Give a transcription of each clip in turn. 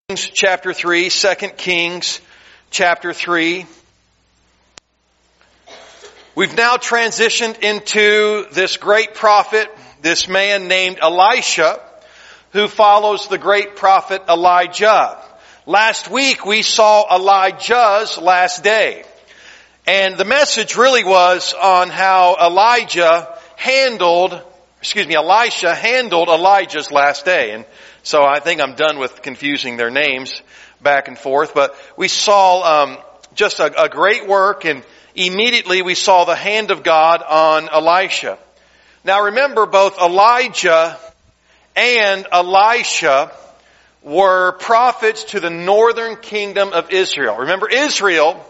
Chapter 3, 2 Kings chapter 3. We've now transitioned into this great prophet, this man named Elisha, who follows the great prophet Elijah. Last week we saw Elijah's last day. And the message really was on how Elisha handled Elijah's last day. And so I think I'm done with confusing their names back and forth. But we saw just a great work, and immediately we saw the hand of God on Elisha. Now remember, both Elijah and Elisha were prophets to the northern kingdom of Israel. Remember, Israel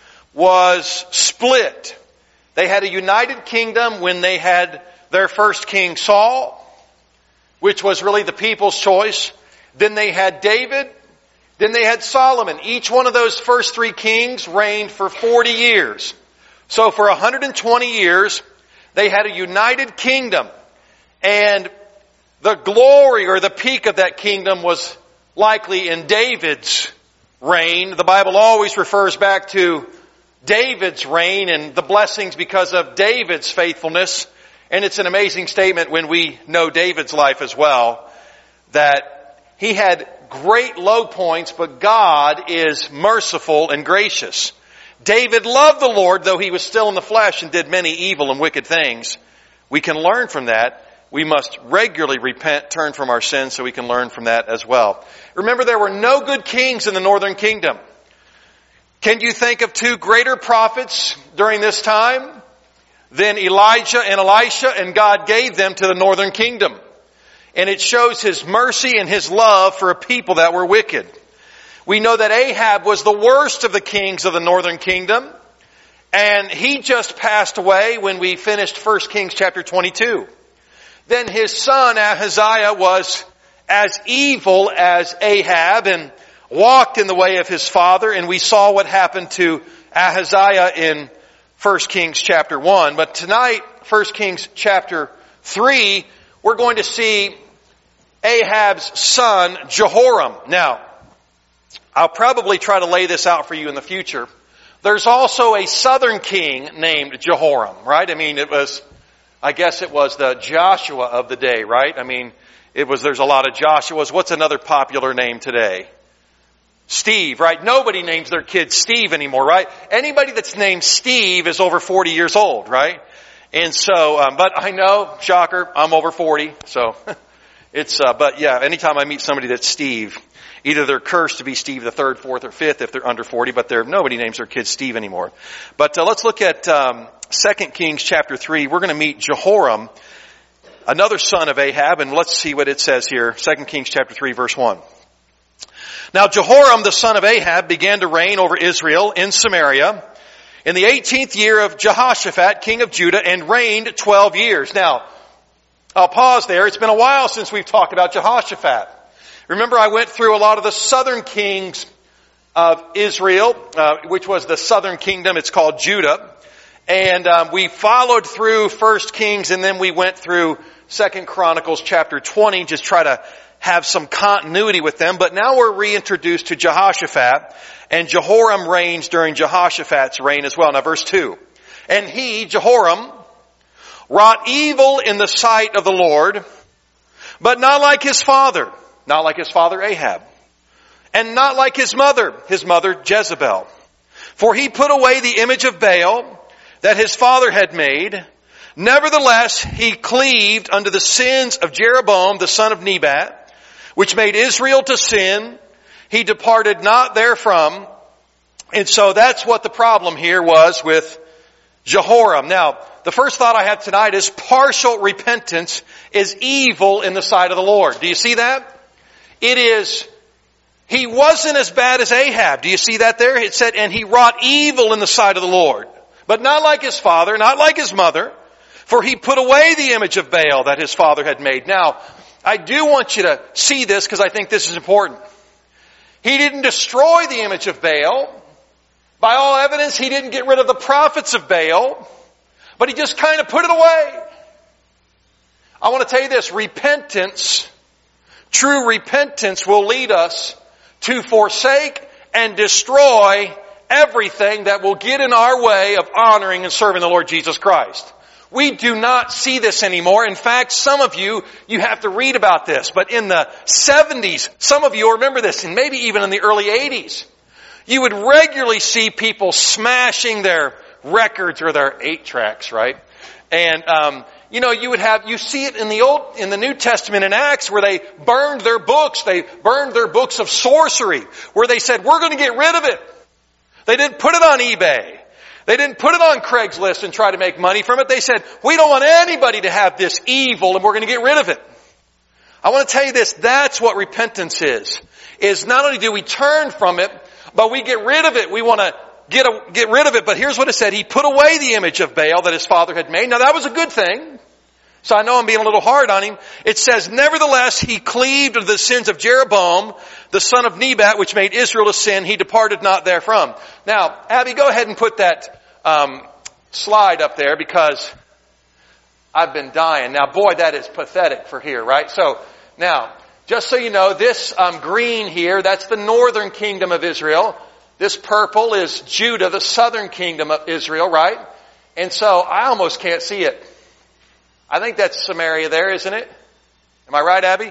was split. They had a united kingdom when they had their first king Saul, which was really the people's choice. Then they had David. Then they had Solomon. Each one of those first three kings reigned for 40 years. So for 120 years, they had a united kingdom. And the glory or the peak of that kingdom was likely in David's reign. The Bible always refers back to David's reign and the blessings because of David's faithfulness. And it's an amazing statement when we know David's life as well, that he had great low points, but God is merciful and gracious. David loved the Lord, though he was still in the flesh and did many evil and wicked things. We can learn from that. We must regularly repent, turn from our sins, so we can learn from that as well. Remember, there were no good kings in the northern kingdom. Can you think of two greater prophets during this time than Elijah and Elisha? And God gave them to the northern kingdom. And it shows His mercy and His love for a people that were wicked. We know that Ahab was the worst of the kings of the northern kingdom. And he just passed away when we finished 1 Kings chapter 22. Then his son Ahaziah was as evil as Ahab and walked in the way of his father. And we saw what happened to Ahaziah in 1 Kings chapter 1. But tonight, 1 Kings chapter 3, we're going to see Ahab's son, Jehoram. Now, I'll probably try to lay this out for you in the future. There's also a southern king named Jehoram, right? I guess it was the Joshua of the day, right? There's a lot of Joshuas. What's another popular name today? Steve, right? Nobody names their kid Steve anymore, right? Anybody that's named Steve is over 40 years old, right? And so, but I know, shocker, I'm over 40, so but yeah, anytime I meet somebody that's Steve, either they're cursed to be Steve the third, fourth, or fifth if they're under 40, but nobody names their kid Steve anymore. But let's look at 2 Kings chapter 3. We're going to meet Jehoram, another son of Ahab, and let's see what it says here. 2 Kings chapter 3, verse 1. Now Jehoram, the son of Ahab, began to reign over Israel in Samaria in the 18th year of Jehoshaphat, king of Judah, and reigned 12 years. Now, I'll pause there. It's been a while since we've talked about Jehoshaphat. Remember, I went through a lot of the southern kings of Israel, which was the southern kingdom. It's called Judah. And we followed through 1 Kings, and then we went through 2 Chronicles chapter 20, just try to have some continuity with them. But now we're reintroduced to Jehoshaphat, and Jehoram reigns during Jehoshaphat's reign as well. Now verse 2. And he, Jehoram, wrought evil in the sight of the Lord, but not like his father Ahab, and not like his mother Jezebel. For he put away the image of Baal that his father had made. Nevertheless, he cleaved unto the sins of Jeroboam, the son of Nebat, which made Israel to sin. He departed not therefrom. And so that's what the problem here was with Jehoram. Now, the first thought I have tonight is partial repentance is evil in the sight of the Lord. Do you see that? He wasn't as bad as Ahab. Do you see that there? It said, and he wrought evil in the sight of the Lord. But not like his father, not like his mother. For he put away the image of Baal that his father had made. Now, I do want you to see this because I think this is important. He didn't destroy the image of Baal. By all evidence, he didn't get rid of the prophets of Baal. But he just kind of put it away. I want to tell you this, repentance, true repentance will lead us to forsake and destroy everything that will get in our way of honoring and serving the Lord Jesus Christ. We do not see this anymore. In fact, some of you have to read about this. But in the 70s, some of you remember this, and maybe even in the early 80s, you would regularly see people smashing their records or their 8-tracks, right? And, you see it in the New Testament in Acts where they burned their books. They burned their books of sorcery, where they said, we're going to get rid of it. They didn't put it on eBay. They didn't put it on Craigslist and try to make money from it. They said, we don't want anybody to have this evil and we're going to get rid of it. I want to tell you this, that's what repentance is not only do we turn from it, but we get rid of it. We want to get rid of it. But here's what it said. He put away the image of Baal that his father had made. Now that was a good thing. So I know I'm being a little hard on him. It says, nevertheless, he cleaved to the sins of Jeroboam, the son of Nebat, which made Israel to sin. He departed not therefrom. Now, Abby, go ahead and put that slide up there because I've been dying. Now, boy, that is pathetic for here, right? So, now, just so you know, this green here, that's the northern kingdom of Israel. This purple is Judah, the southern kingdom of Israel, right? And so, I almost can't see it. I think that's Samaria there, isn't it? Am I right, Abby?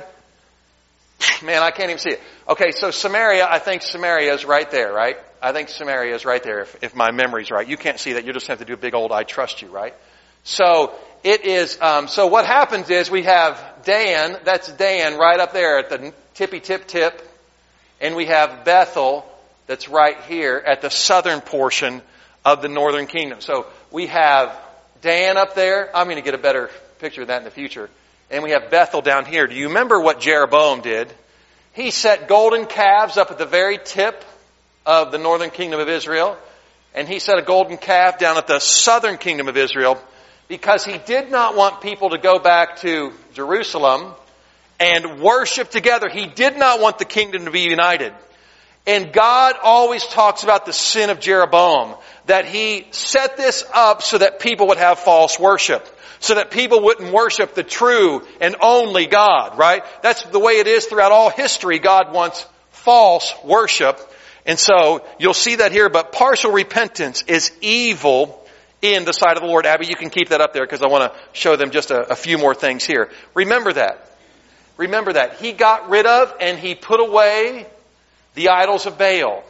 Man, I can't even see it. Okay, so Samaria, I think Samaria is right there, right? I think Samaria is right there, if my memory's right. You can't see that. You just have to do a big old I trust you, right? So, it is, so what happens is we have Dan, that's Dan right up there at the tippy tip, and we have Bethel that's right here at the southern portion of the northern kingdom. So, we have Dan up there. I'm going to get a better picture of that in the future. And we have Bethel down here. Do you remember what Jeroboam did? He set golden calves up at the very tip of the northern kingdom of Israel. And he set a golden calf down at the southern kingdom of Israel because he did not want people to go back to Jerusalem and worship together. He did not want the kingdom to be united. And God always talks about the sin of Jeroboam, that he set this up so that people would have false worship, so that people wouldn't worship the true and only God, right? That's the way it is throughout all history. God wants false worship. And so you'll see that here, but partial repentance is evil in the sight of the Lord. Abby, you can keep that up there because I want to show them just a few more things here. Remember that. Remember that. He got rid of and he put away the idols of Baal.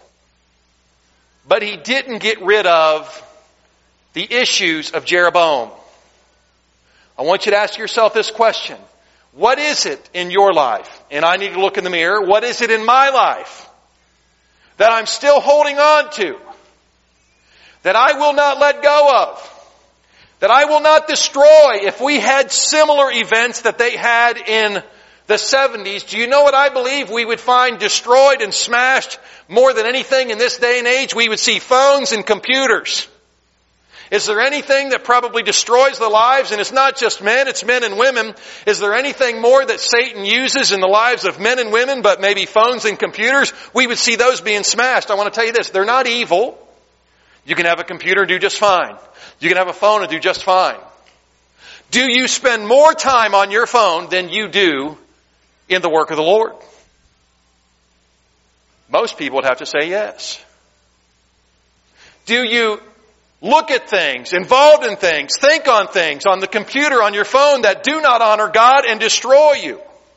But he didn't get rid of the issues of Jeroboam. I want you to ask yourself this question. What is it in your life? And I need to look in the mirror. What is it in my life that I'm still holding on to? That I will not let go of? That I will not destroy? If we had similar events that they had in the 70s, do you know what I believe we would find destroyed and smashed more than anything in this day and age? We would see phones and computers. Is there anything that probably destroys the lives? And it's not just men, it's men and women. Is there anything more that Satan uses in the lives of men and women but maybe phones and computers? We would see those being smashed. I want to tell you this, they're not evil. You can have a computer and do just fine. You can have a phone and do just fine. Do you spend more time on your phone than you do in the work of the Lord? Most people would have to say yes. Do you look at things, involved in things, think on things on the computer, on your phone that do not honor God and destroy you?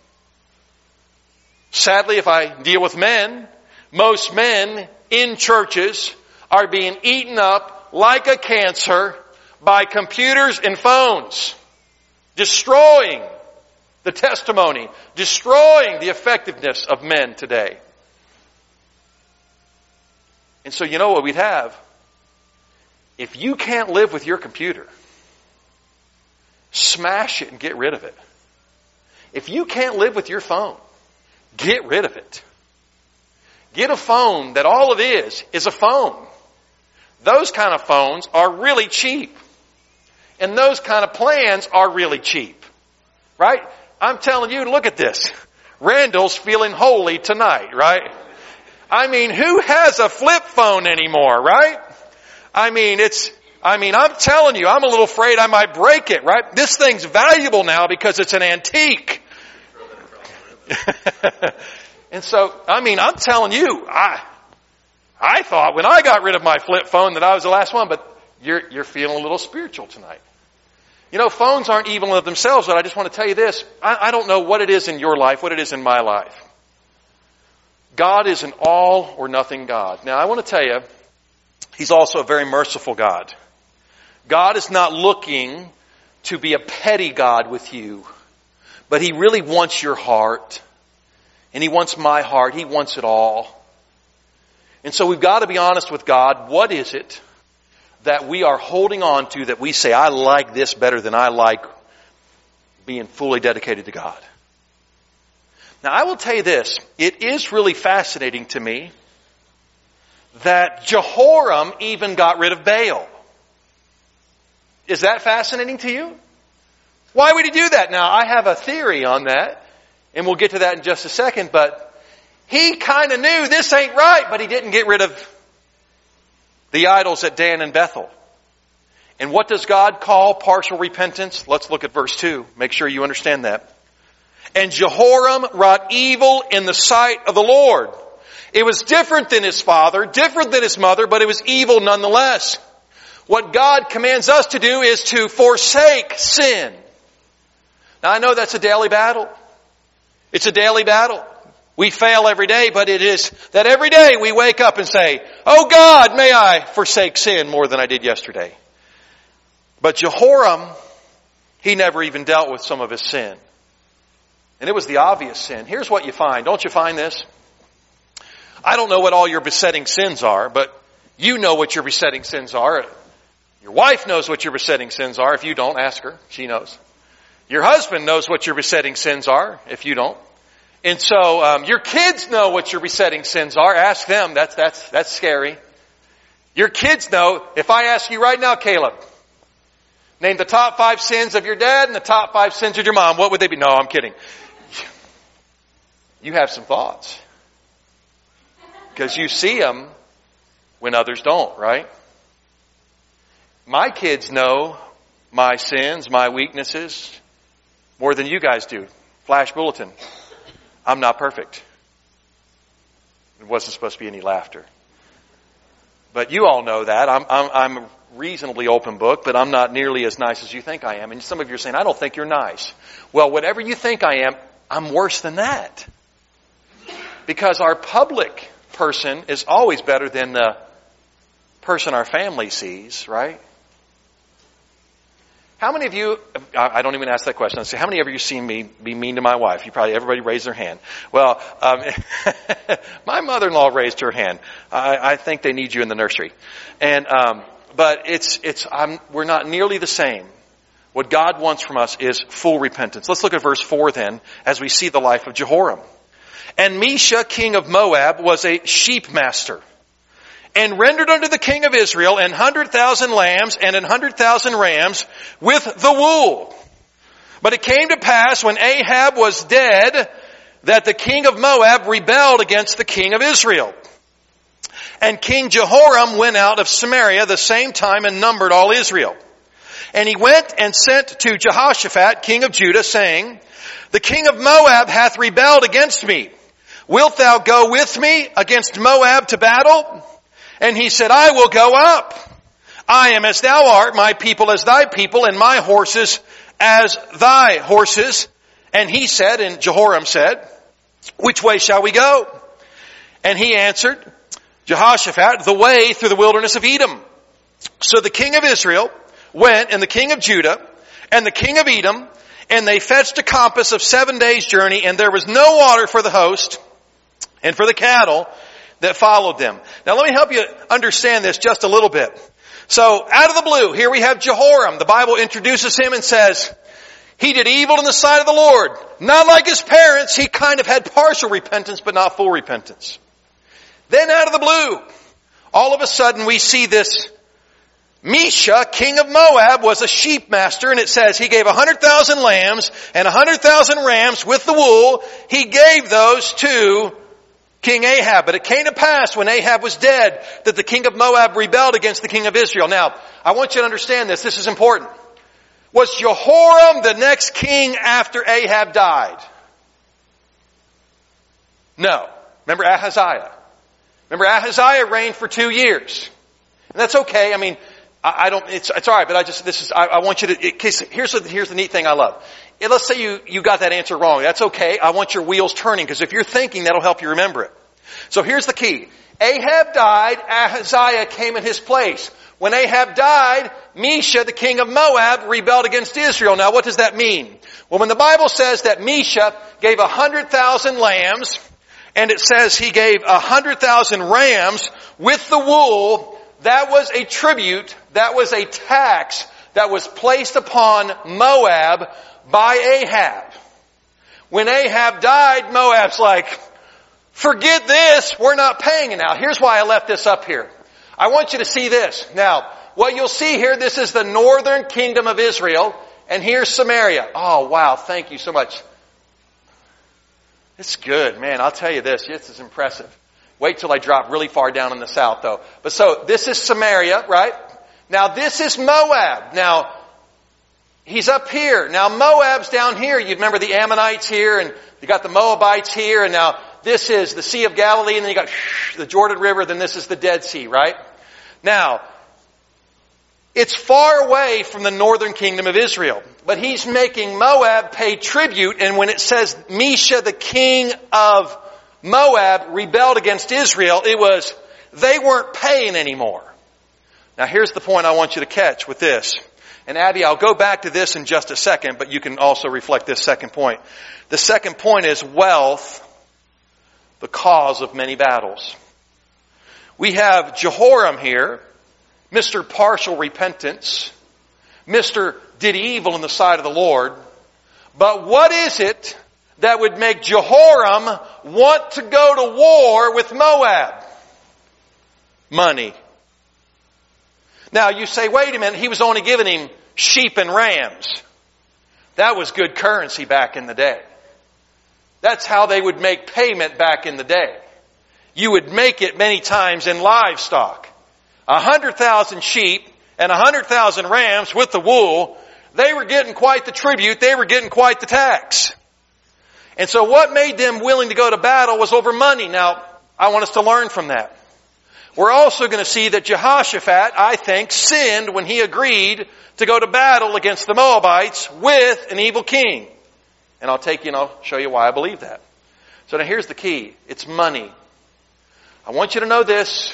Sadly, if I deal with men, most men in churches are being eaten up like a cancer by computers and phones, destroying the testimony, destroying the effectiveness of men today. And so you know what we'd have? If you can't live with your computer, smash it and get rid of it. If you can't live with your phone, get rid of it. Get a phone that all it is a phone. Those kind of phones are really cheap. And those kind of plans are really cheap. Right? I'm telling you, look at this. Randall's feeling holy tonight, right? I mean, who has a flip phone anymore, right? I'm telling you, I'm a little afraid I might break it, right? This thing's valuable now because it's an antique. And so, I'm telling you, I thought when I got rid of my flip phone that I was the last one, but you're feeling a little spiritual tonight. Phones aren't evil of themselves, but I just want to tell you this. I don't know what it is in your life, what it is in my life. God is an all or nothing God. Now, I want to tell you, He's also a very merciful God. God is not looking to be a petty God with you, but He really wants your heart. And He wants my heart. He wants it all. And so we've got to be honest with God. What is it that we are holding on to that we say, I like this better than I like being fully dedicated to God? Now, I will tell you this. It is really fascinating to me that Jehoram even got rid of Baal. Is that fascinating to you? Why would he do that? Now, I have a theory on that, and we'll get to that in just a second, but he kind of knew this ain't right, but he didn't get rid of the idols at Dan and Bethel. And what does God call partial repentance? Let's look at verse 2. Make sure you understand that. And Jehoram wrought evil in the sight of the Lord. It was different than his father, different than his mother, but it was evil nonetheless. What God commands us to do is to forsake sin. Now, I know that's a daily battle. It's a daily battle. We fail every day, but it is that every day we wake up and say, oh God, may I forsake sin more than I did yesterday. But Jehoram, he never even dealt with some of his sin. And it was the obvious sin. Here's what you find. Don't you find this? I don't know what all your besetting sins are, but you know what your besetting sins are. Your wife knows what your besetting sins are. If you don't, ask her. She knows. Your husband knows what your besetting sins are, if you don't. And so your kids know what your besetting sins are. Ask them. That's scary. Your kids know. If I ask you right now, Caleb, name the top 5 sins of your dad and the top 5 sins of your mom, what would they be? No, I'm kidding. You have some thoughts. Because you see them when others don't, right? My kids know my sins, my weaknesses, more than you guys do. Flash bulletin. I'm not perfect. There wasn't supposed to be any laughter. But you all know that. I'm a reasonably open book, but I'm not nearly as nice as you think I am. And some of you are saying, I don't think you're nice. Well, whatever you think I am, I'm worse than that. Because our public person is always better than the person our family sees, right? How many of you, I don't even ask that question, I say, how many of you seen me be mean to my wife? Everybody raised their hand. Well, my mother-in-law raised her hand. I think they need you in the nursery. And, but we're not nearly the same. What God wants from us is full repentance. Let's look at verse 4 then, as we see the life of Jehoram. And Mesha, king of Moab, was a sheep master, and rendered unto the king of Israel 100,000 lambs and 100,000 rams with the wool. But it came to pass when Ahab was dead that the king of Moab rebelled against the king of Israel. And King Jehoram went out of Samaria the same time and numbered all Israel. And he went and sent to Jehoshaphat, king of Judah, saying, the king of Moab hath rebelled against me. Wilt thou go with me against Moab to battle? And he said, I will go up. I am as thou art, my people as thy people, and my horses as thy horses. And he said, and Jehoram said, which way shall we go? And he answered, Jehoshaphat, the way through the wilderness of Edom. So the king of Israel went, and the king of Judah, and the king of Edom, and they fetched a compass of 7 days' journey, and there was no water for the host and for the cattle that followed them. Now let me help you understand this just a little bit. So out of the blue, here we have Jehoram. The Bible introduces him and says, he did evil in the sight of the Lord. Not like his parents, he kind of had partial repentance, but not full repentance. Then out of the blue, all of a sudden we see this Mesha, king of Moab, was a sheep master, and it says he gave 100,000 lambs and 100,000 rams with the wool. He gave those to King Ahab. But it came to pass when Ahab was dead that the king of Moab rebelled against the king of Israel. Now, I want you to understand this. This is important. Was Jehoram the next king after Ahab died? No. Remember Ahaziah? Remember Ahaziah reigned for 2 years. And that's okay. I mean, I don't, it's alright, but I want you to, here's the neat thing I love. Let's say you got that answer wrong. That's okay. I want your wheels turning, because if you're thinking, that'll help you remember it. So here's the key. Ahab died, Ahaziah came in his place. When Ahab died, Mesha, the king of Moab, rebelled against Israel. Now what does that mean? Well, when the Bible says that Mesha gave 100,000 lambs, and it says he gave 100,000 rams with the wool, that was a tribute, that was a tax that was placed upon Moab by Ahab. When Ahab died, Moab's like, forget this, we're not paying it now. Here's why I left this up here. I want you to see this. Now, what you'll see here, this is the northern kingdom of Israel, and here's Samaria. Oh, wow, thank you so much. It's good, man. I'll tell you this is impressive. Wait till I drop really far down in the south, though. But so, this is Samaria, right? Now, this is Moab. Now, he's up here. Now, Moab's down here. You remember the Ammonites here, and you got the Moabites here, and now this is the Sea of Galilee, and then you got the Jordan River, then this is the Dead Sea, right? Now, it's far away from the northern kingdom of Israel. But he's making Moab pay tribute, and when it says Mesha, the king of Moab, rebelled against Israel, they weren't paying anymore. Now here's the point I want you to catch with this. And Abby, I'll go back to this in just a second, but you can also reflect this second point. The second point is wealth, the cause of many battles. We have Jehoram here, Mr. Partial Repentance, Mr. Did evil in the sight of the Lord. But what is it that would make Jehoram want to go to war with Moab? Money. Now you say, wait a minute, he was only giving him sheep and rams. That was good currency back in the day. That's how they would make payment back in the day. You would make it many times in livestock. 100,000 sheep and 100,000 rams with the wool, they were getting quite the tribute, they were getting quite the tax. And so what made them willing to go to battle was over money. Now, I want us to learn from that. We're also going to see that Jehoshaphat, I think, sinned when he agreed to go to battle against the Moabites with an evil king. And I'll take you and I'll show you why I believe that. So now here's the key. It's money. I want you to know this.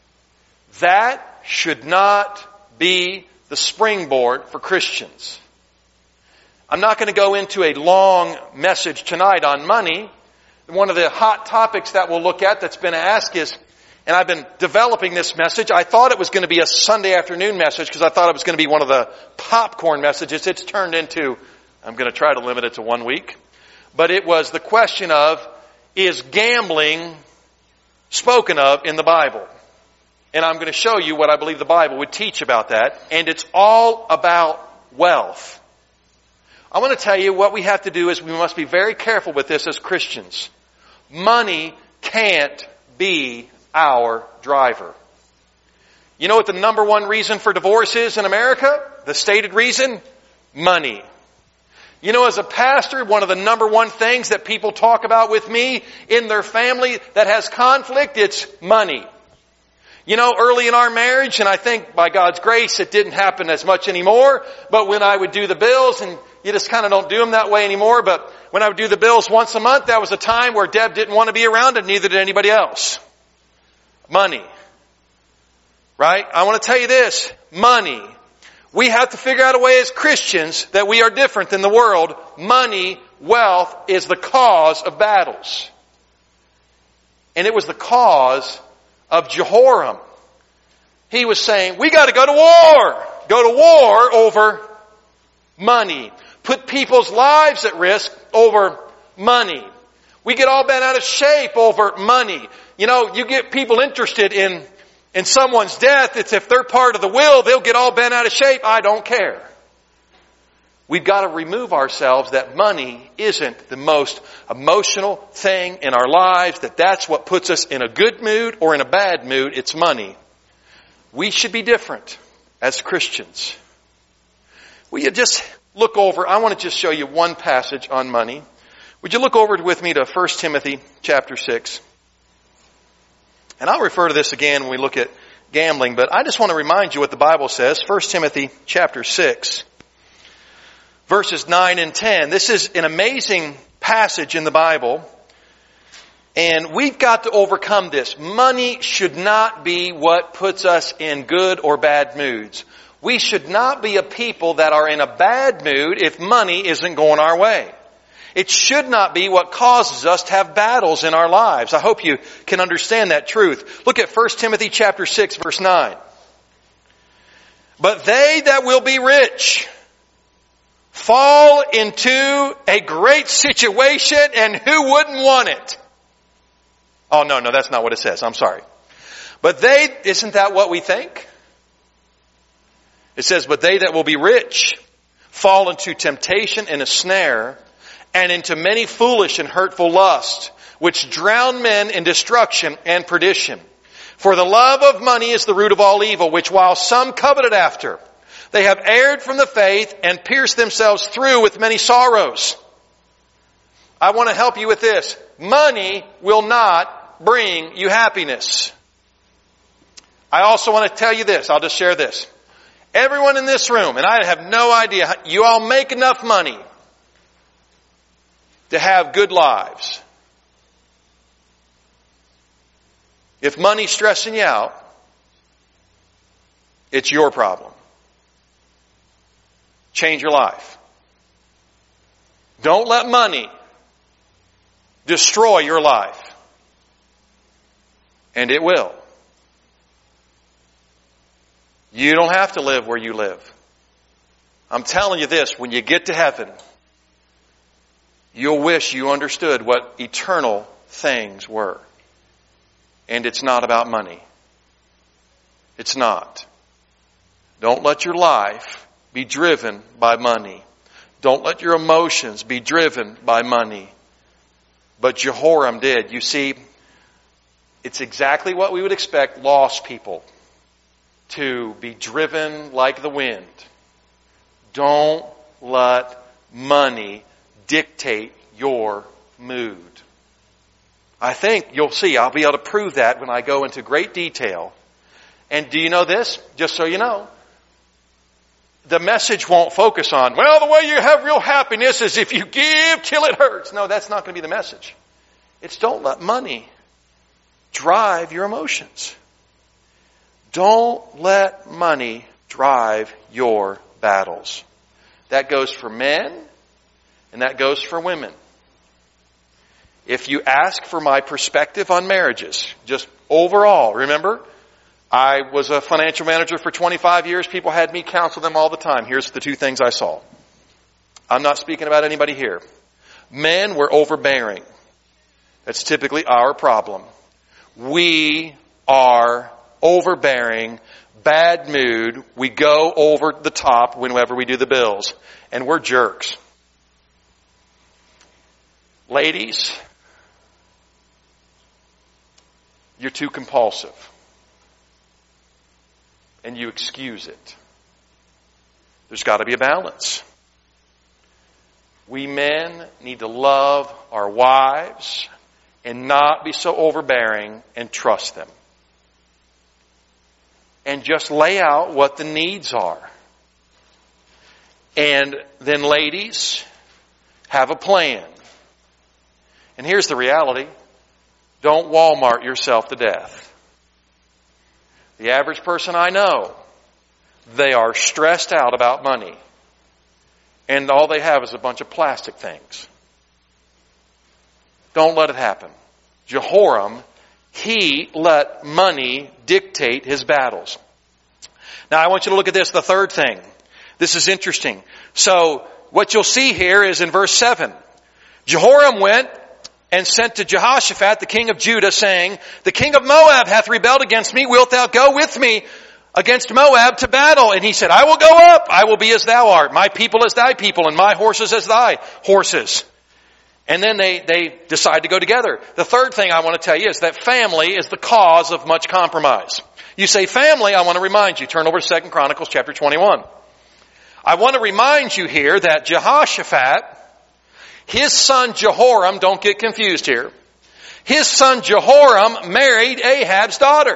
That should not be the springboard for Christians. I'm not going to go into a long message tonight on money. One of the hot topics that we'll look at that's been asked is, and I've been developing this message. I thought it was going to be a Sunday afternoon message because I thought it was going to be one of the popcorn messages. It's turned into, I'm going to try to limit it to 1 week. But it was the question of, is gambling spoken of in the Bible? And I'm going to show you what I believe the Bible would teach about that. And it's all about wealth. I want to tell you what we have to do is we must be very careful with this as Christians. Money can't be our driver. You know what the number one reason for divorce is in America? The stated reason? Money. You know, as a pastor, one of the number one things that people talk about with me in their family that has conflict, it's money. You know, early in our marriage, and I think by God's grace it didn't happen as much anymore, but when I would do the bills, and you just kind of don't do them that way anymore, but when I would do the bills once a month, that was a time where Deb didn't want to be around and neither did anybody else. Money. Right? I want to tell you this. Money. We have to figure out a way as Christians that we are different than the world. Money, wealth is the cause of battles. And it was the cause of Jehoram. He was saying, we got to go to war. Go to war over money. Put people's lives at risk over money. We get all bent out of shape over money. You know, you get people interested in someone's death. It's if they're part of the will, they'll get all bent out of shape. I don't care. We've got to remove ourselves that money isn't the most emotional thing in our lives, that's what puts us in a good mood or in a bad mood. It's money. We should be different as Christians. Will you just look over, I want to just show you one passage on money. Would you look over with me to 1 Timothy chapter 6? And I'll refer to this again when we look at gambling, but I just want to remind you what the Bible says. 1 Timothy chapter 6, verses 9 and 10. This is an amazing passage in the Bible. And we've got to overcome this. Money should not be what puts us in good or bad moods. We should not be a people that are in a bad mood if money isn't going our way. It should not be what causes us to have battles in our lives. I hope you can understand that truth. Look at 1 Timothy chapter 6, verse 9. But they that will be rich fall into a great situation, and who wouldn't want it? Oh, no, that's not what it says. I'm sorry. But isn't that what we think? It says, but they that will be rich fall into temptation and a snare, and into many foolish and hurtful lusts, which drown men in destruction and perdition. For the love of money is the root of all evil, which while some coveted after, they have erred from the faith and pierced themselves through with many sorrows. I want to help you with this. Money will not bring you happiness. I also want to tell you this. I'll just share this. Everyone in this room, and I have no idea, you all make enough money to have good lives. If money's stressing you out, it's your problem. Change your life. Don't let money destroy your life. And it will. You don't have to live where you live. I'm telling you this, when you get to heaven, you'll wish you understood what eternal things were. And it's not about money. It's not. Don't let your life be driven by money. Don't let your emotions be driven by money. But Jehoram did. You see, it's exactly what we would expect lost people to be driven like the wind. Don't let money dictate your mood. I think you'll see I'll be able to prove that when I go into great detail. And do you know this? Just so you know, the message won't focus on, well, the way you have real happiness is if you give till it hurts. No, that's not going to be the message. It's don't let money drive your emotions. Don't let money drive your battles. That goes for men and that goes for women. If you ask for my perspective on marriages, just overall, remember, I was a financial manager for 25 years. People had me counsel them all the time. Here's the two things I saw. I'm not speaking about anybody here. Men were overbearing. That's typically our problem. We are overbearing, bad mood. We go over the top whenever we do the bills. And we're jerks. Ladies, you're too compulsive. And you excuse it. There's got to be a balance. We men need to love our wives and not be so overbearing and trust them. And just lay out what the needs are. And then ladies, have a plan. And here's the reality. Don't Walmart yourself to death. The average person I know, they are stressed out about money. And all they have is a bunch of plastic things. Don't let it happen. Jehoram, he let money dictate his battles. Now I want you to look at this, the third thing. This is interesting. So what you'll see here is in verse 7. Jehoram went and sent to Jehoshaphat, the king of Judah, saying, the king of Moab hath rebelled against me. Wilt thou go with me against Moab to battle? And he said, I will go up. I will be as thou art. My people as thy people, and my horses as thy horses. And then they decide to go together. The third thing I want to tell you is that family is the cause of much compromise. You say family, I want to remind you. Turn over to 2 Chronicles chapter 21. I want to remind you here that Jehoshaphat, His son Jehoram, don't get confused here, his son Jehoram married Ahab's daughter.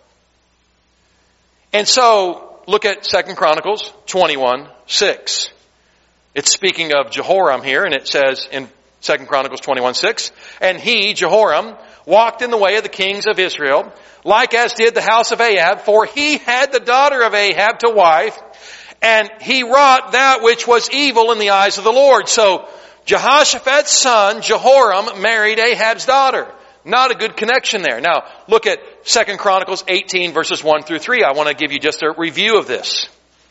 And so, look at 2 Chronicles 21:6. It's speaking of Jehoram here, and it says in 2 Chronicles 21:6, and he, Jehoram, walked in the way of the kings of Israel, like as did the house of Ahab, for he had the daughter of Ahab to wife, and he wrought that which was evil in the eyes of the Lord. So, Jehoshaphat's son, Jehoram, married Ahab's daughter. Not a good connection there. Now, look at 2 Chronicles 18 verses 1 through 3. I want to give you just a review of this.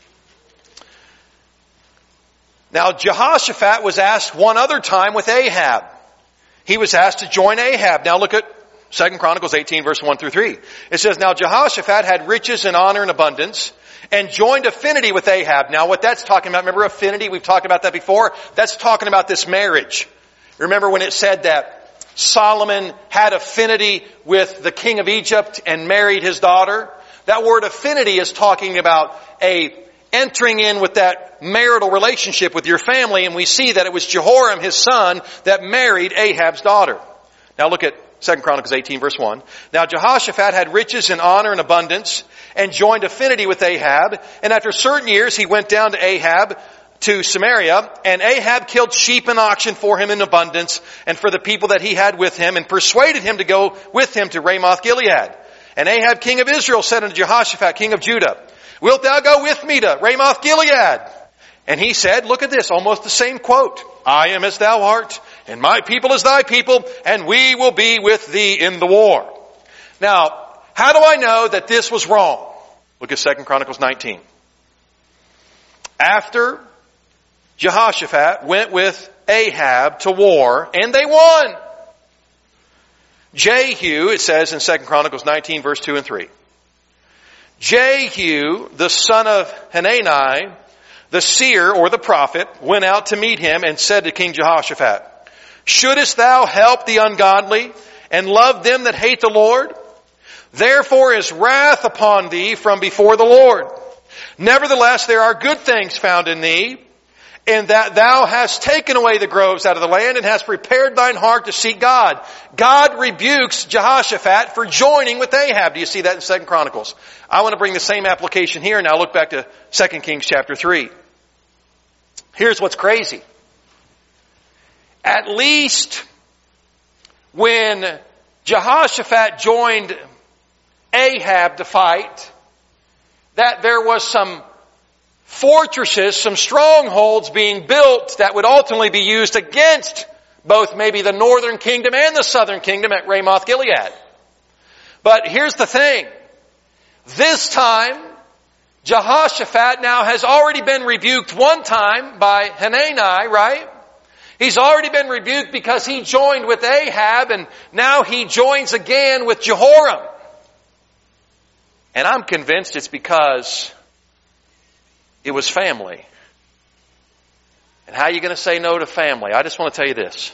Now, Jehoshaphat was asked one other time with Ahab. He was asked to join Ahab. Now look at 2 Chronicles 18 verse 1 through 3. It says, now Jehoshaphat had riches and honor and abundance, and joined affinity with Ahab. Now what that's talking about, remember affinity? We've talked about that before. That's talking about this marriage. Remember when it said that Solomon had affinity with the king of Egypt and married his daughter? That word affinity is talking about entering in with that marital relationship with your family, and we see that it was Jehoram, his son, that married Ahab's daughter. Now look at 2 Chronicles 18 verse 1. Now Jehoshaphat had riches and honor and abundance, and joined affinity with Ahab, and after certain years he went down to Ahab to Samaria, and Ahab killed sheep and oxen for him in abundance, and for the people that he had with him, and persuaded him to go with him to Ramoth Gilead. And Ahab, king of Israel, said unto Jehoshaphat, king of Judah, wilt thou go with me to Ramoth Gilead? And he said, look at this, almost the same quote. I am as thou art, and my people as thy people, and we will be with thee in the war. Now, how do I know that this was wrong? Look at 2 Chronicles 19. After Jehoshaphat went with Ahab to war, and they won. Jehu, it says in 2 Chronicles 19 verse 2 and 3. Jehu, the son of Hanani, the seer or the prophet, went out to meet him and said to King Jehoshaphat, shouldest thou help the ungodly and love them that hate the Lord? Therefore is wrath upon thee from before the Lord. Nevertheless, there are good things found in thee, in that thou hast taken away the groves out of the land and hast prepared thine heart to seek God. God rebukes Jehoshaphat for joining with Ahab. Do you see that in 2 Chronicles? I want to bring the same application here. Now look back to 2 Kings chapter 3. Here's what's crazy. At least when Jehoshaphat joined Ahab to fight, that there was some fortresses, some strongholds being built that would ultimately be used against both maybe the northern kingdom and the southern kingdom at Ramoth Gilead. But here's the thing. This time, Jehoshaphat now has already been rebuked one time by Hanani, right? He's already been rebuked because he joined with Ahab, and now he joins again with Jehoram. And I'm convinced it's because it was family. And how are you going to say no to family? I just want to tell you this.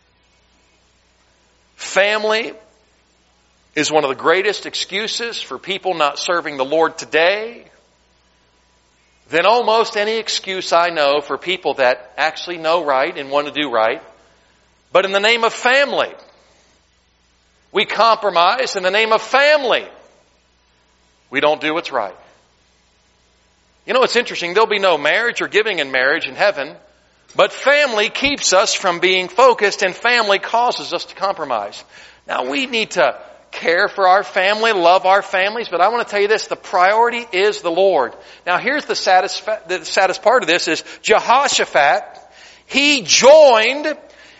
Family is one of the greatest excuses for people not serving the Lord today than almost any excuse I know for people that actually know right and want to do right. But in the name of family, we compromise. In the name of family, we don't do what's right. You know, it's interesting. There'll be no marriage or giving in marriage in heaven, but family keeps us from being focused, and family causes us to compromise. Now, we need to care for our family, love our families, but I want to tell you this, the priority is the Lord. Now, here's the saddest part of this is Jehoshaphat, he joined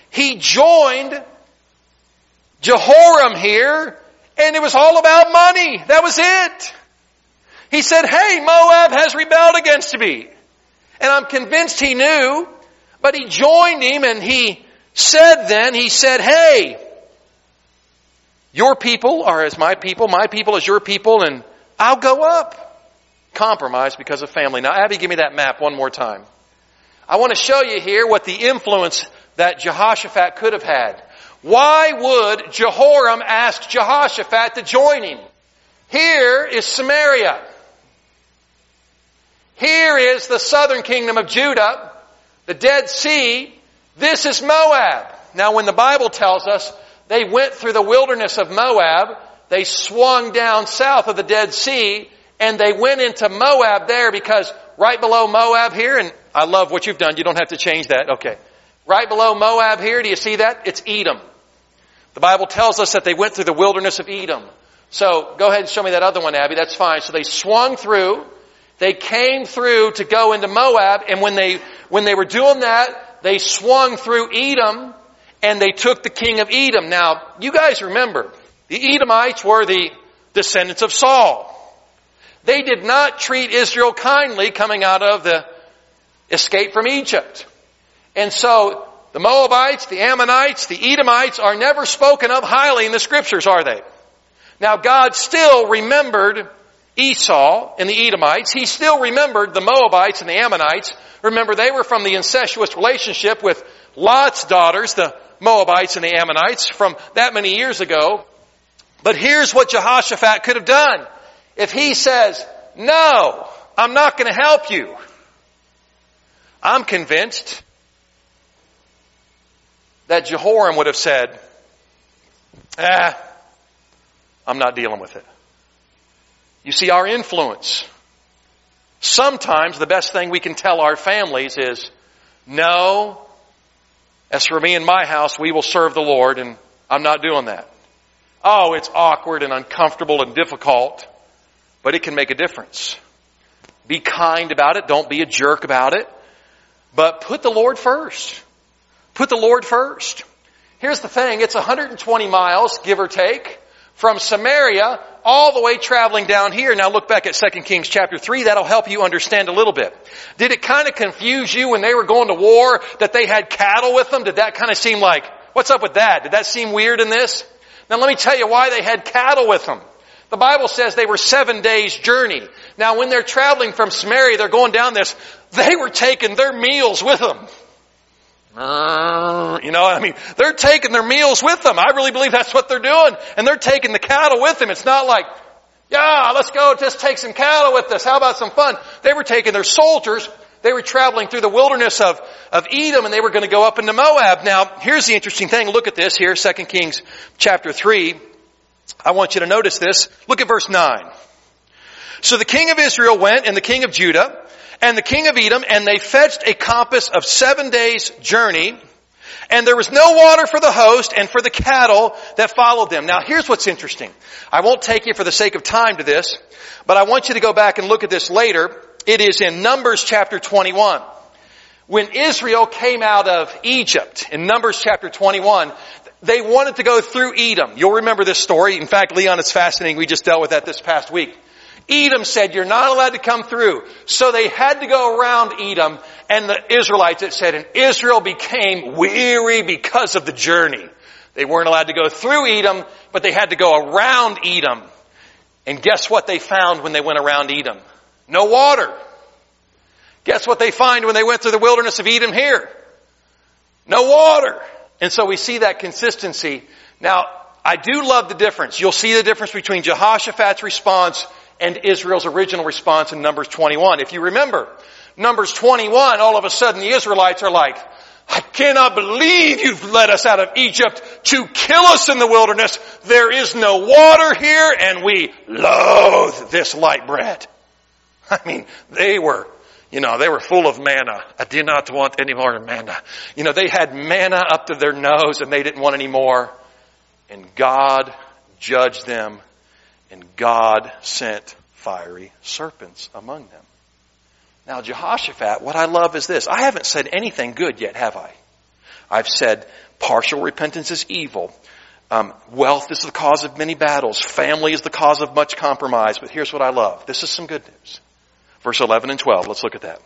Jehoram here, and it was all about money. That was it. He said, hey, Moab has rebelled against me. And I'm convinced he knew, but he joined him, and he said, hey, your people are as my people as your people, and I'll go up. Compromise because of family. Now, Abby, give me that map one more time. I want to show you here what the influence that Jehoshaphat could have had. Why would Jehoram ask Jehoshaphat to join him? Here is Samaria. Here is the southern kingdom of Judah, the Dead Sea, This is Moab. Now when the Bible tells us they went through the wilderness of Moab, they swung down south of the Dead Sea, and they went into Moab there because right below Moab here, and I love what you've done, you don't have to change that, okay. Right below Moab here, do you see that? It's Edom. The Bible tells us that they went through the wilderness of Edom. So go ahead and show me that other one, Abby, that's fine. So they swung through, they came through to go into Moab, and when they were doing that, they swung through Edom, and they took the king of Edom. Now, you guys remember, the Edomites were the descendants of Saul. They did not treat Israel kindly coming out of the escape from Egypt. And so, the Moabites, the Ammonites, the Edomites are never spoken of highly in the Scriptures, are they? Now, God still remembered Esau and the Edomites. He still remembered the Moabites and the Ammonites. Remember, they were from the incestuous relationship with Lot's daughters, the Moabites and the Ammonites, from that many years ago. But here's what Jehoshaphat could have done. If he says, no, I'm not going to help you, I'm convinced that Jehoram would have said, I'm not dealing with it. You see, our influence. Sometimes the best thing we can tell our families is, no, as for me and my house, we will serve the Lord, and I'm not doing that. Oh, it's awkward and uncomfortable and difficult, but it can make a difference. Be kind about it. Don't be a jerk about it. But put the Lord first. Put the Lord first. Here's the thing. It's 120 miles, give or take, from Samaria all the way traveling down here. Now look back at 2 Kings chapter 3. That'll help you understand a little bit. Did it kind of confuse you when they were going to war that they had cattle with them? Did that kind of seem like, what's up with that? Did that seem weird in this? Now let me tell you why they had cattle with them. The Bible says they were 7 days' journey. Now when they're traveling from Samaria, they're going down this, they were taking their meals with them. They're taking their meals with them. I really believe that's what they're doing. And they're taking the cattle with them. It's not like, yeah, let's go just take some cattle with us. How about some fun? They were taking their soldiers. They were traveling through the wilderness of Edom, and they were going to go up into Moab. Now, here's the interesting thing. Look at this here, 2 Kings chapter 3. I want you to notice this. Look at verse 9. So the king of Israel went, and the king of Judah, and the king of Edom, and they fetched a compass of 7 days' journey, and there was no water for the host and for the cattle that followed them. Now here's what's interesting. I won't take you for the sake of time to this, but I want you to go back and look at this later. It is in Numbers chapter 21. When Israel came out of Egypt, in Numbers chapter 21, they wanted to go through Edom. You'll remember this story. In fact, Leon, it's fascinating. We just dealt with that this past week. Edom said, you're not allowed to come through. So they had to go around Edom, and the Israelites, it said, and Israel became weary because of the journey. They weren't allowed to go through Edom, but they had to go around Edom. And guess what they found when they went around Edom? No water. Guess what they find when they went through the wilderness of Edom here? No water. And so we see that consistency. Now, I do love the difference. You'll see the difference between Jehoshaphat's response and Israel's original response in Numbers 21. If you remember, Numbers 21, all of a sudden the Israelites are like, I cannot believe you've led us out of Egypt to kill us in the wilderness. There is no water here, and we loathe this light bread. I mean, they were full of manna. I did not want any more manna. They had manna up to their nose, and they didn't want any more. And God judged them, and God sent fiery serpents among them. Now, Jehoshaphat, what I love is this. I haven't said anything good yet, have I? I've said partial repentance is evil. Wealth is the cause of many battles. Family is the cause of much compromise. But here's what I love. This is some good news. Verse 11 and 12. Let's look at that.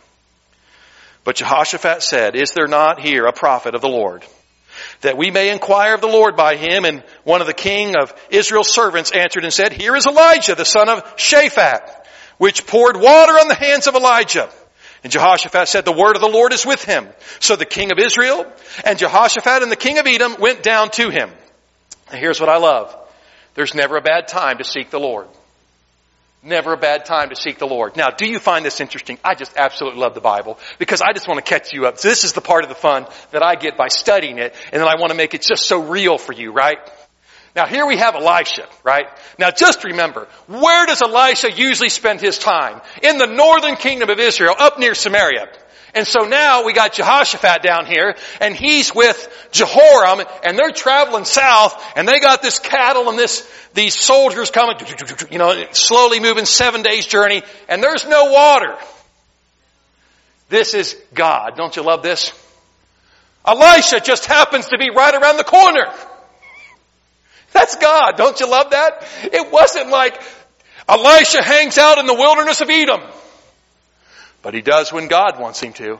But Jehoshaphat said, is there not here a prophet of the Lord, that we may inquire of the Lord by him? And one of the king of Israel's servants answered and said, here is Elijah, the son of Shaphat, which poured water on the hands of Elijah. And Jehoshaphat said, the word of the Lord is with him. So the king of Israel and Jehoshaphat and the king of Edom went down to him. And here's what I love. There's never a bad time to seek the Lord. Never a bad time to seek the Lord. Now, do you find this interesting? I just absolutely love the Bible because I just want to catch you up. So this is the part of the fun that I get by studying it, and then I want to make it just so real for you, right? Now, here we have Elisha, right? Now, just remember, where does Elisha usually spend his time? In the northern kingdom of Israel, up near Samaria. And so now we got Jehoshaphat down here, and he's with Jehoram, and they're traveling south, and they got this cattle and these soldiers coming, slowly moving 7 days journey, and there's no water. This is God. Don't you love this? Elisha just happens to be right around the corner. That's God. Don't you love that? It wasn't like Elisha hangs out in the wilderness of Edom. But he does when God wants him to.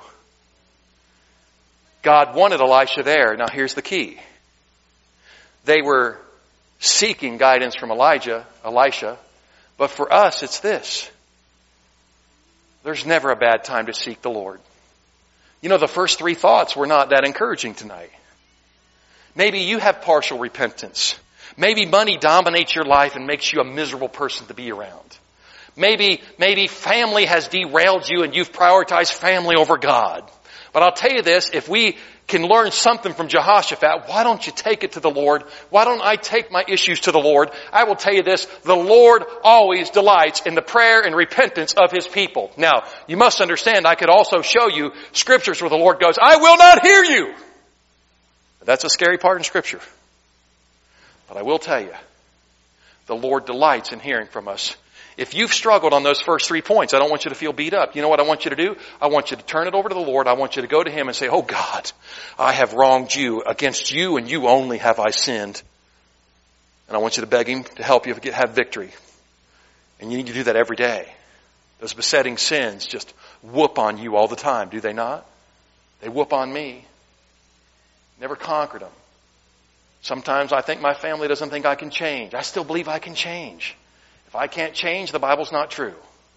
God wanted Elisha there. Now here's the key. They were seeking guidance from Elisha. But for us, it's this. There's never a bad time to seek the Lord. You know, the first three thoughts were not that encouraging tonight. Maybe you have partial repentance. Maybe money dominates your life and makes you a miserable person to be around. Maybe family has derailed you and you've prioritized family over God. But I'll tell you this, if we can learn something from Jehoshaphat, why don't you take it to the Lord? Why don't I take my issues to the Lord? I will tell you this, the Lord always delights in the prayer and repentance of His people. Now, you must understand, I could also show you scriptures where the Lord goes, I will not hear you. That's a scary part in Scripture. But I will tell you, the Lord delights in hearing from us. If you've struggled on those first 3 points, I don't want you to feel beat up. You know what I want you to do? I want you to turn it over to the Lord. I want you to go to Him and say, oh God, I have wronged you. Against you and you only have I sinned. And I want you to beg Him to help you have victory. And you need to do that every day. Those besetting sins just whoop on you all the time, do they not? They whoop on me. Never conquered them. Sometimes I think my family doesn't think I can change. I still believe I can change. If I can't change, the Bible's not true.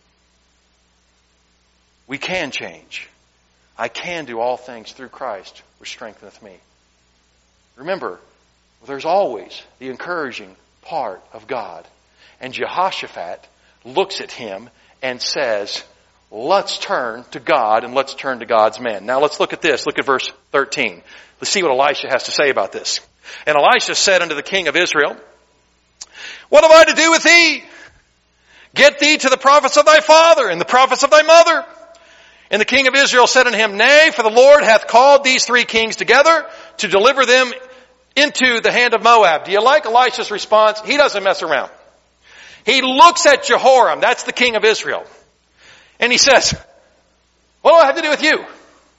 We can change. I can do all things through Christ, which strengtheneth me. Remember, there's always the encouraging part of God. And Jehoshaphat looks at him and says, let's turn to God and let's turn to God's men. Now let's look at this. Look at verse 13. Let's see what Elisha has to say about this. And Elisha said unto the king of Israel, what have I to do with thee? Get thee to the prophets of thy father and the prophets of thy mother. And the king of Israel said unto him, nay, for the Lord hath called these 3 kings together to deliver them into the hand of Moab. Do you like Elisha's response? He doesn't mess around. He looks at Jehoram, that's the king of Israel, and he says, what do I have to do with you?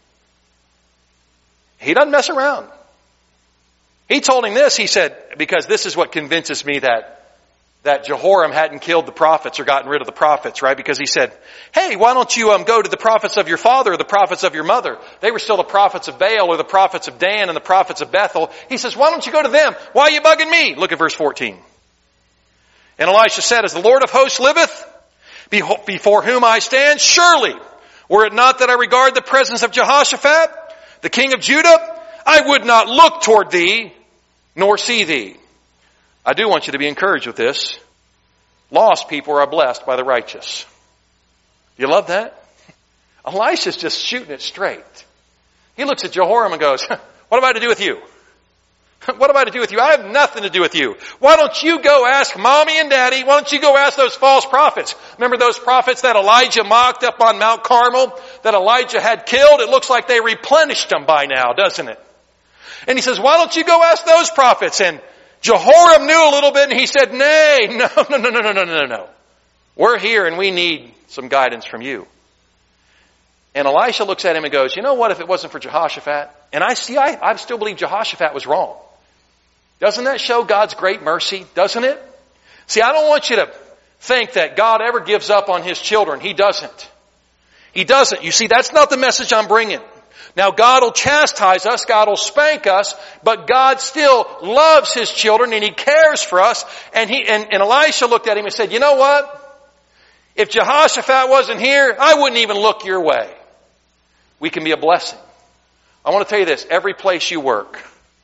He doesn't mess around. He told him this, he said, because this is what convinces me that Jehoram hadn't killed the prophets or gotten rid of the prophets, right? Because he said, hey, why don't you go to the prophets of your father or the prophets of your mother? They were still the prophets of Baal or the prophets of Dan and the prophets of Bethel. He says, why don't you go to them? Why are you bugging me? Look at verse 14. And Elisha said, as the Lord of hosts liveth, before whom I stand, surely, were it not that I regard the presence of Jehoshaphat, the king of Judah, I would not look toward thee, nor see thee. I do want you to be encouraged with this. Lost people are blessed by the righteous. You love that? Elisha's just shooting it straight. He looks at Jehoram and goes, what have I to do with you? What have I to do with you? I have nothing to do with you. Why don't you go ask mommy and daddy? Why don't you go ask those false prophets? Remember those prophets that Elijah mocked up on Mount Carmel that Elijah had killed? It looks like they replenished them by now, doesn't it? And he says, why don't you go ask those prophets? And Jehoram knew a little bit and he said, nay, no. We're here and we need some guidance from you. And Elisha looks at him and goes, you know what, if it wasn't for Jehoshaphat? And I still believe Jehoshaphat was wrong. Doesn't that show God's great mercy? Doesn't it? See, I don't want you to think that God ever gives up on His children. He doesn't. He doesn't. You see, that's not the message I'm bringing. Now, God will chastise us, God will spank us, but God still loves His children and He cares for us. And Elisha looked at him and said, you know what? If Jehoshaphat wasn't here, I wouldn't even look your way. We can be a blessing. I want to tell you this, every place you work,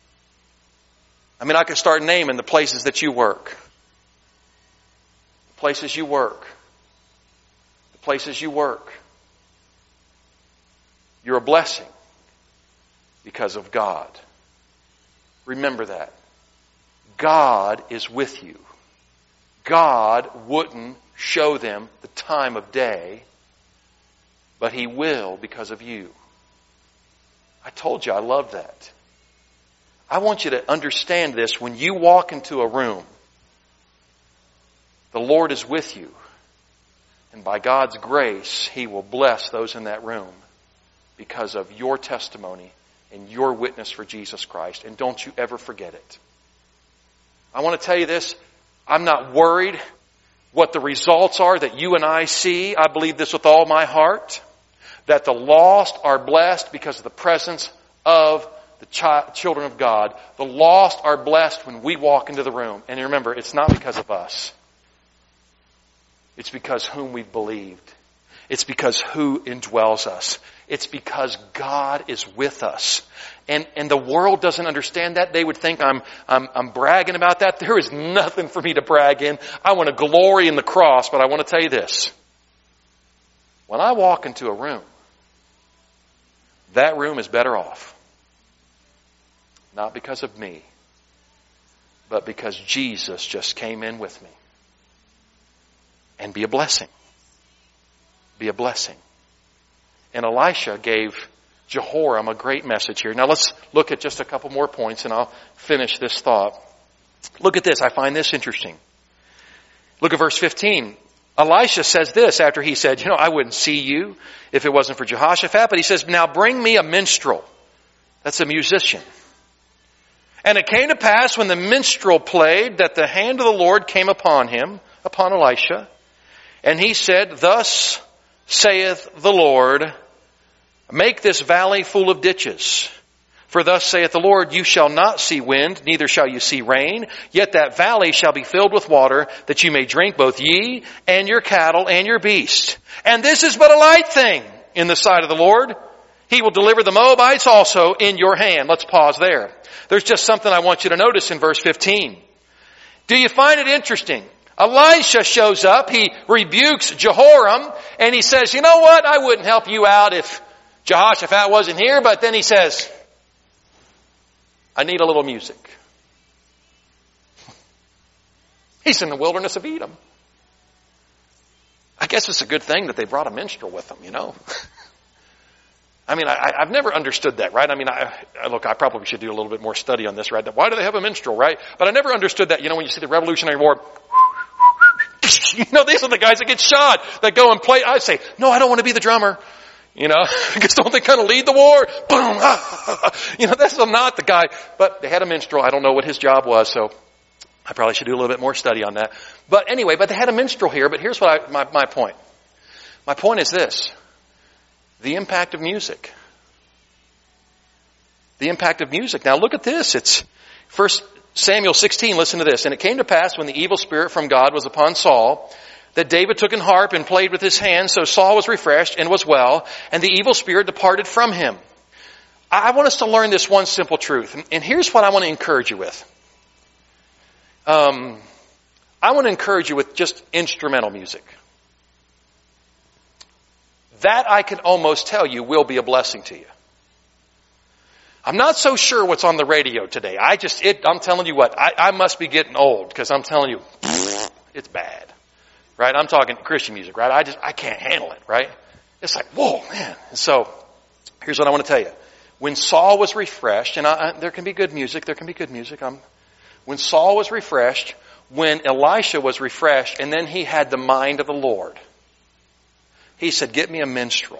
I could start naming the places that you work. Places you work. places you work. You're a blessing because of God. Remember that. God is with you. God wouldn't show them the time of day, but He will because of you. I told you I love that. I want you to understand this. When you walk into a room, the Lord is with you. And by God's grace, He will bless those in that room because of your testimony and your witness for Jesus Christ. And don't you ever forget it. I want to tell you this. I'm not worried what the results are that you and I see. I believe this with all my heart. That the lost are blessed because of the presence of the children of God. The lost are blessed when we walk into the room. And remember, it's not because of us. It's because whom we've believed. It's because who indwells us. It's because God is with us. And the world doesn't understand that. They would think I'm bragging about that. There is nothing for me to brag in. I want to glory in the cross, but I want to tell you this. When I walk into a room, that room is better off. Not because of me, but because Jesus just came in with me. And be a blessing. Be a blessing. And Elisha gave Jehoram a great message here. Now let's look at just a couple more points and I'll finish this thought. Look at this. I find this interesting. Look at verse 15. Elisha says this after he said, I wouldn't see you if it wasn't for Jehoshaphat. But he says, now bring me a minstrel. That's a musician. And it came to pass when the minstrel played that the hand of the Lord came upon him, upon Elisha. And he said, thus saith the Lord, make this valley full of ditches. For thus saith the Lord, you shall not see wind, neither shall you see rain. Yet that valley shall be filled with water, that you may drink both ye and your cattle and your beast. And this is but a light thing in the sight of the Lord. He will deliver the Moabites also in your hand. Let's pause there. There's just something I want you to notice in verse 15. Do you find it interesting? Elisha shows up, he rebukes Jehoram, and he says, you know what, I wouldn't help you out if Jehoshaphat wasn't here, but then he says, I need a little music. He's in the wilderness of Edom. I guess it's a good thing that they brought a minstrel with them, I mean, I've never understood that, right? I mean, I probably should do a little bit more study on this, right? Why do they have a minstrel, right? But I never understood that. When you see the Revolutionary War, these are the guys that get shot, that go and play. I say, no, I don't want to be the drummer. Because don't they kind of lead the war? Boom. That's not the guy. But they had a minstrel. I don't know what his job was, so I probably should do a little bit more study on that. But anyway, they had a minstrel here. But here's what my point. My point is this. The impact of music. The impact of music. Now look at this. It's 1 Samuel 16. Listen to this. And it came to pass when the evil spirit from God was upon Saul, that David took an harp and played with his hands. So Saul was refreshed and was well, and the evil spirit departed from him. I want us to learn this one simple truth. And here's what I want to encourage you with. I want to encourage you with just instrumental music. That I can almost tell you will be a blessing to you. I'm not so sure what's on the radio today. I'm telling you what, I must be getting old because I'm telling you, it's bad. Right? I'm talking Christian music, right? I can't handle it, right? It's like, whoa, man. So, here's what I want to tell you. When Saul was refreshed, and there can be good music, when Saul was refreshed, when Elisha was refreshed, and then he had the mind of the Lord, he said, get me a minstrel.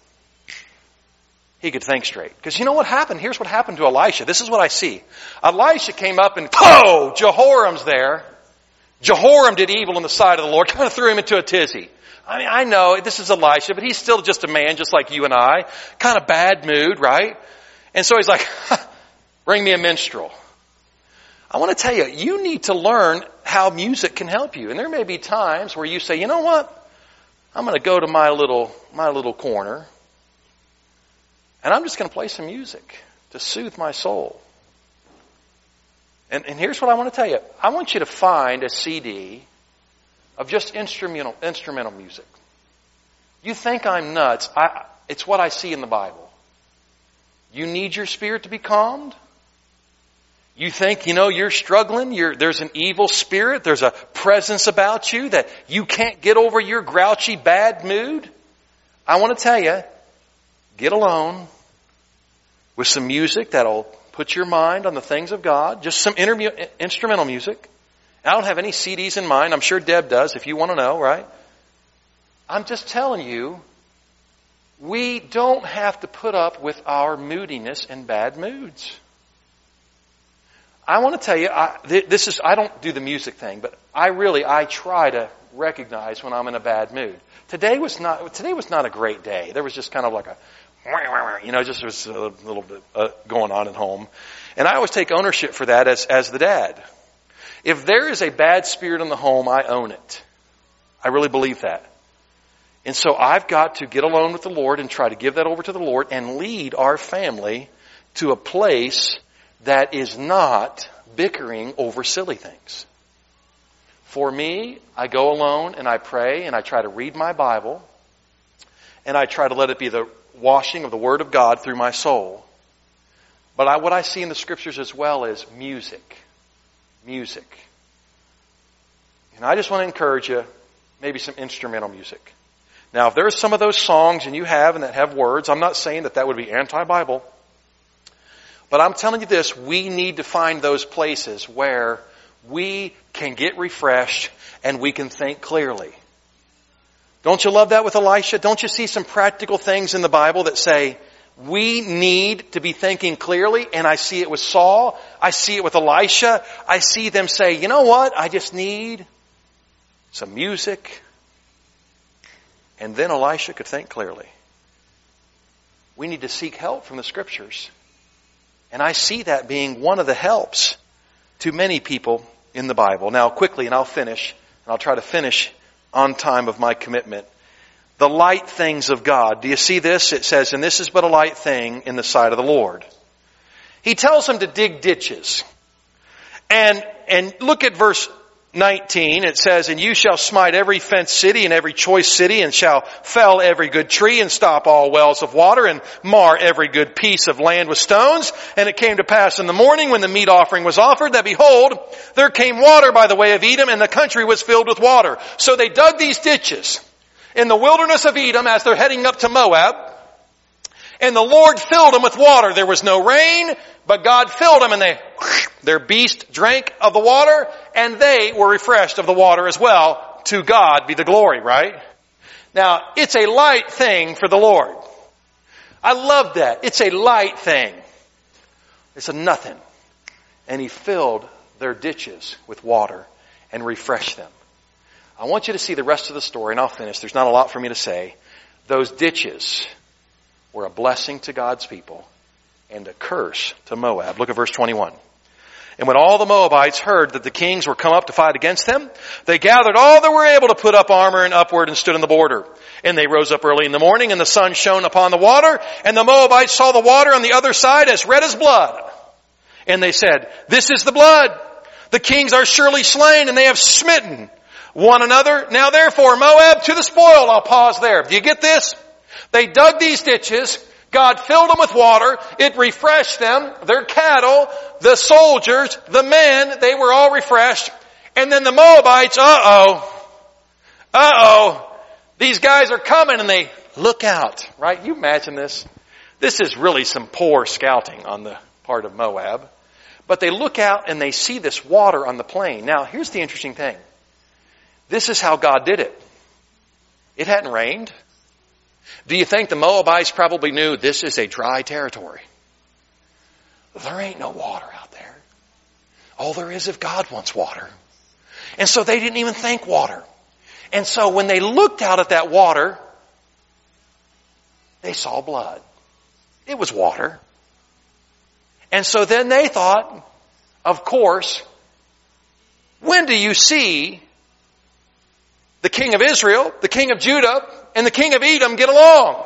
He could think straight. Because you know what happened? Here's what happened to Elisha. This is what I see. Elisha came up and, Jehoram's there. Jehoram did evil in the sight of the Lord, kind of threw him into a tizzy. I mean, I know this is Elisha, but he's still just a man just like you and I. Kind of bad mood, right? And so he's like, bring me a minstrel. I want to tell you, you need to learn how music can help you. And there may be times where you say, you know what? I'm going to go to my little corner, and I'm just going to play some music to soothe my soul. And here's what I want to tell you. I want you to find a CD of just instrumental music. You think I'm nuts. It's what I see in the Bible. You need your spirit to be calmed. You think, you're struggling. There's an evil spirit. There's a presence about you that you can't get over your grouchy, bad mood. I want to tell you, get alone with some music that'll put your mind on the things of God. Just some instrumental music. I don't have any CDs in mind. I'm sure Deb does if you want to know, right? I'm just telling you, we don't have to put up with our moodiness and bad moods. I want to tell you, I don't do the music thing, but I try to recognize when I'm in a bad mood. Today was not a great day. There was just kind of like just was a little bit going on at home. And I always take ownership for that as the dad. If there is a bad spirit in the home, I own it. I really believe that. And so I've got to get alone with the Lord and try to give that over to the Lord and lead our family to a place that is not bickering over silly things. For me, I go alone and I pray and I try to read my Bible and I try to let it be the washing of the Word of God through my soul. But what I see in the Scriptures as well is music. Music. And I just want to encourage you, maybe some instrumental music. Now, if there's some of those songs and that have words, I'm not saying that would be anti-Bible. But I'm telling you this, we need to find those places where we can get refreshed and we can think clearly. Don't you love that with Elisha? Don't you see some practical things in the Bible that say we need to be thinking clearly? And I see it with Saul. I see it with Elisha. I see them say, you know what? I just need some music. And then Elisha could think clearly. We need to seek help from the Scriptures. And I see that being one of the helps to many people in the Bible. Now, quickly, and I'll finish, and I'll try to finish on time of my commitment. The light things of God. Do you see this? It says, and this is but a light thing in the sight of the Lord. He tells them to dig ditches. And look at verse 19, it says, and you shall smite every fenced city and every choice city, and shall fell every good tree, and stop all wells of water, and mar every good piece of land with stones. And it came to pass in the morning, when the meat offering was offered, that behold, there came water by the way of Edom, and the country was filled with water. So they dug these ditches in the wilderness of Edom as they're heading up to Moab. And the Lord filled them with water. There was no rain, but God filled them, and their beast drank of the water, and they were refreshed of the water as well. To God be the glory, right? Now, it's a light thing for the Lord. I love that. It's a light thing. It's a nothing. And He filled their ditches with water and refreshed them. I want you to see the rest of the story, and I'll finish. There's not a lot for me to say. Those ditches were a blessing to God's people and a curse to Moab. Look at verse 21. And when all the Moabites heard that the kings were come up to fight against them, they gathered all that were able to put up armor and upward and stood on the border. And they rose up early in the morning, and the sun shone upon the water, and the Moabites saw the water on the other side as red as blood. And they said, this is the blood. The kings are surely slain, and they have smitten one another. Now therefore, Moab to the spoil. I'll pause there. Do you get this? They dug these ditches. God filled them with water. It refreshed them. Their cattle, the soldiers, the men, they were all refreshed. And then the Moabites, these guys are coming, and they look out, right? You imagine this? This is really some poor scouting on the part of Moab. But they look out and they see this water on the plain. Now, here's the interesting thing. This is how God did it. It hadn't rained. Do you think the Moabites probably knew this is a dry territory? There ain't no water out there. All there is if God wants water. And so they didn't even think water. And so when they looked out at that water, they saw blood. It was water. And so then they thought, of course, when do you see the king of Israel, the king of Judah, and the king of Edom get along?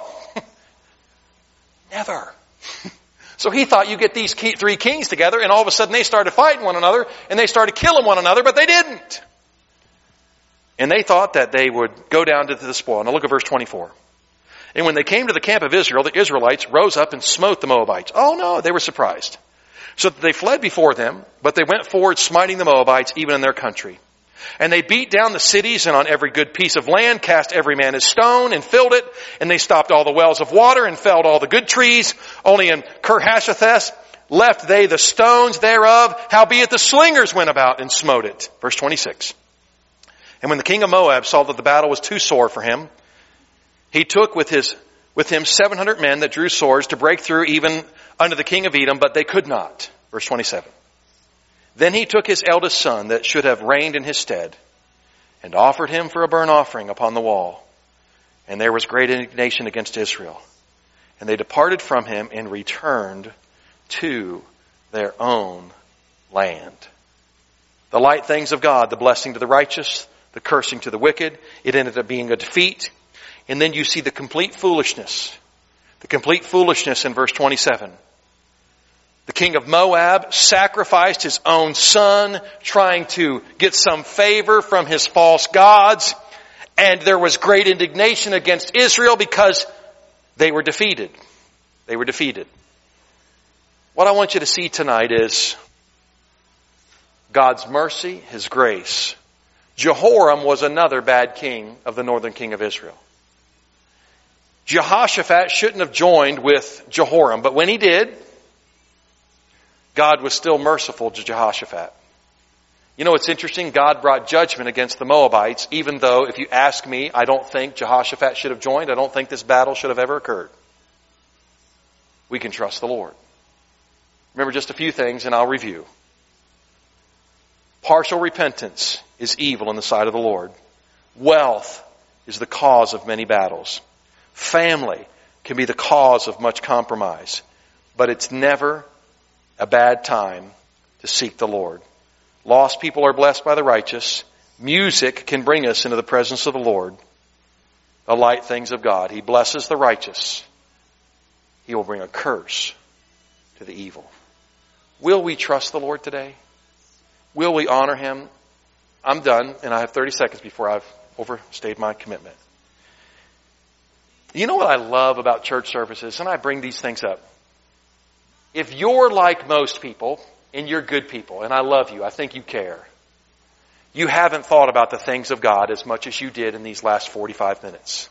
Never. So he thought you get these three kings together, and all of a sudden they started fighting one another, and they started killing one another, but they didn't. And they thought that they would go down to the spoil. Now look at verse 24. And when they came to the camp of Israel, the Israelites rose up and smote the Moabites. Oh no, they were surprised. So they fled before them, but they went forward smiting the Moabites even in their country. And they beat down the cities, and on every good piece of land cast every man his stone and filled it. And they stopped all the wells of water and felled all the good trees. Only in Kirhashetheth left they the stones thereof. Howbeit the slingers went about and smote it. Verse 26. And when the king of Moab saw that the battle was too sore for him, he took with him 700 men that drew swords to break through even unto the king of Edom, but they could not. Verse 27. Then he took his eldest son that should have reigned in his stead and offered him for a burnt offering upon the wall. And there was great indignation against Israel. And they departed from him and returned to their own land. The light things of God, the blessing to the righteous, the cursing to the wicked. It ended up being a defeat. And then you see the complete foolishness. The complete foolishness in verse 27. The king of Moab sacrificed his own son, trying to get some favor from his false gods. And there was great indignation against Israel because they were defeated. They were defeated. What I want you to see tonight is God's mercy, His grace. Jehoram was another bad king of the northern king of Israel. Jehoshaphat shouldn't have joined with Jehoram, but when he did, God was still merciful to Jehoshaphat. You know, it's interesting. God brought judgment against the Moabites, even though, if you ask me, I don't think Jehoshaphat should have joined. I don't think this battle should have ever occurred. We can trust the Lord. Remember just a few things and I'll review. Partial repentance is evil in the sight of the Lord. Wealth is the cause of many battles. Family can be the cause of much compromise. But it's never a bad time to seek the Lord. Lost people are blessed by the righteous. Music can bring us into the presence of the Lord. The light things of God. He blesses the righteous. He will bring a curse to the evil. Will we trust the Lord today? Will we honor Him? I'm done, and I have 30 seconds before I've overstayed my commitment. You know what I love about church services? And I bring these things up. If you're like most people, and you're good people, and I love you, I think you care, you haven't thought about the things of God as much as you did in these last 45 minutes.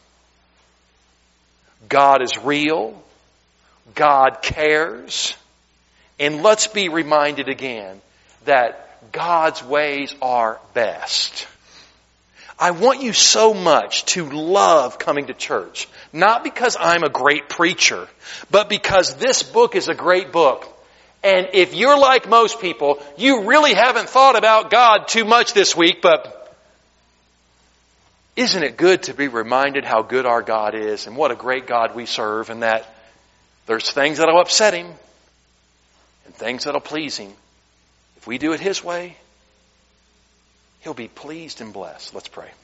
God is real. God cares. And let's be reminded again that God's ways are best. I want you so much to love coming to church. Not because I'm a great preacher, but because this book is a great book. And if you're like most people, you really haven't thought about God too much this week, but isn't it good to be reminded how good our God is and what a great God we serve, and that there's things that'll upset Him and things that'll please Him. If we do it His way, He'll be pleased and blessed. Let's pray.